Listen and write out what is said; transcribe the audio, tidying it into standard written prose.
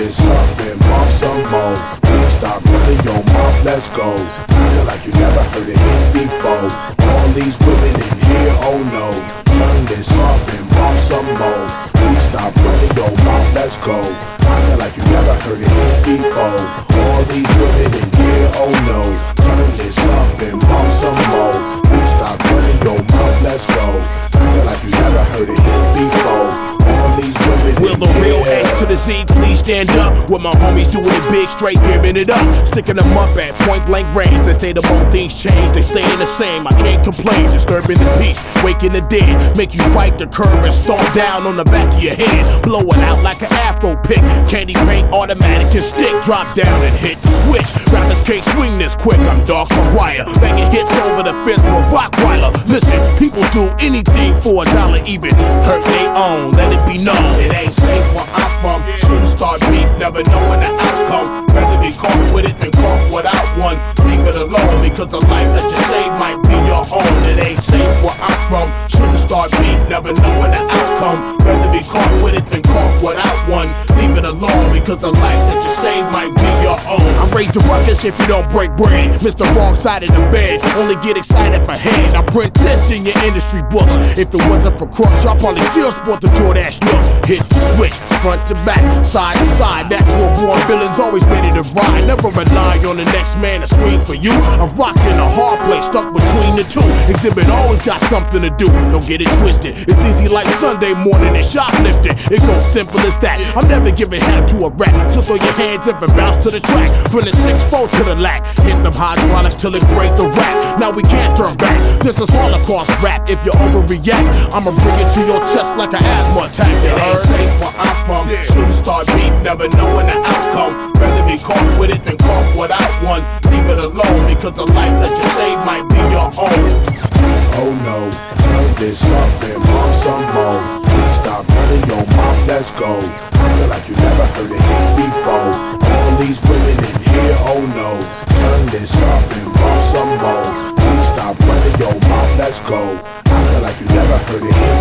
this up and bump some more. Please stop running your mouth, let's go. Feel like you never heard a hit before. All these women in here, oh no. Turn this up and bump some more. Please stop running your mouth, let's go. Feel like you never heard a hit before. All these women in here, oh no. Turn this up and bump some more. Please stop running your mouth, let's go. Feel like you never heard a hit before. All these women in Will the real H to the Z please stand up? With my homies doing it big, straight giving it up. Sticking them up at point blank range. They say the more things change, they staying the same. I can't complain, disturbing the peace, waking the dead. Make you bite the curb and stomp down on the back of your head. Blow it out like an afro pick. Candy paint, automatic and stick. Drop down and hit the switch. Rappers can't swing this quick, I'm dark wire. Banging hits over the fence with Rockweiler. Listen, people do anything for $1, even hurt they own. Let it be known, it ain't safe where I'm from. Shouldn't start beef, never knowing the outcome. Rather be caught with it than caught without one. Leave it alone, because the life that you save might be your own. It ain't safe where I'm from. Shouldn't start beef, never knowing the outcome. Rather be caught with it than caught without one. Leave it alone, because the life that you save might be your own. I raise the ruckus if you don't break bread. Mr. Wrong side of the bed, only get excited for head. I print this in your industry books. If it wasn't for crooks, y'all probably still sport the Jordache look. Hit the switch, front to back, side to side. Natural born villains always ready to ride. Never rely on the next man to scream for you. I'm rocking a hard place, stuck between the two. Exhibit always got something to do, don't get it twisted. It's easy like Sunday morning and shoplifting. It goes simple as that. I'm never giving half to a rap, so throw your hands up and bounce to the track. From the 6-4 to the lack, hit them hydraulics till it break the rap. Now we can't turn back. This is Holocaust rap. If you overreact, I'ma bring it to your chest like an asthma attack. It ain't safe where I'm from. Shouldn't start beef, never knowing the outcome. Rather be caught with it than caught without one. Leave it alone, because the life that you save might be your own. Oh no, turn this up and bump some more. Please stop running your mouth, let's go. Feel like you never heard a hit before. All these women in here, oh no. Turn this up and bump some more. Please stop running your mouth, let's go. I feel like you never heard a hit